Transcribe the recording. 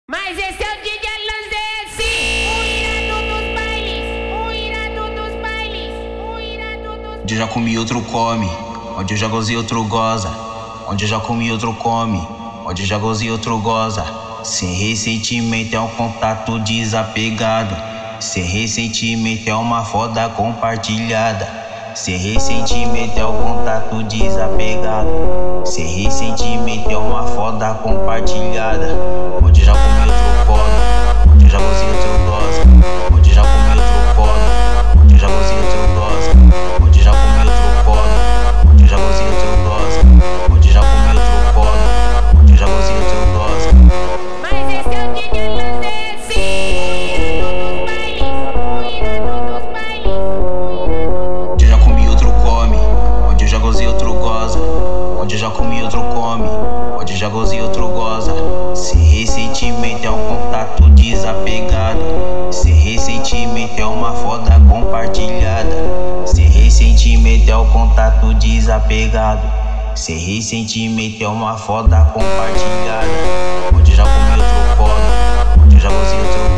Mas esse é o DJ Lanzesse, o irado dos bailes, o irado dos bailes, o irado dos... Onde eu já comi, outro come. Onde eu já gozei, outro goza. Onde eu já comi, outro come. Onde eu já gozei, outro goza. Sem ressentimento é um contato desapegado. Sem ressentimento é uma foda compartilhada. Sem ressentimento é um contato desapegado. Sem ressentimento é uma foda compartilhada. Onde eu já comi, outro come. Onde eu já gozei, outro goza. Onde eu já comi, outro come. Onde eu já gozei, outro goza. Onde eu já comi, outro come. Onde eu já gozei, outro goza. Onde eu já comi, outro come. Onde eu já gozei, outro goza. Mas esse é o DJ Lanzesse, o irado dos bailes, o irado dos bailes. Onde eu já comi, outro come. Onde eu já gozei, outro goza. Onde eu já comi, outro come. Onde eu já gozei, outro goza. Sem ressentimento é um contato desapegado. Sem ressentimento é uma foda compartilhada. Sem ressentimento é um contato desapegado. Sem ressentimento é uma foda compartilhada. Onde eu já comi, outro come. Onde eu já gozei, outro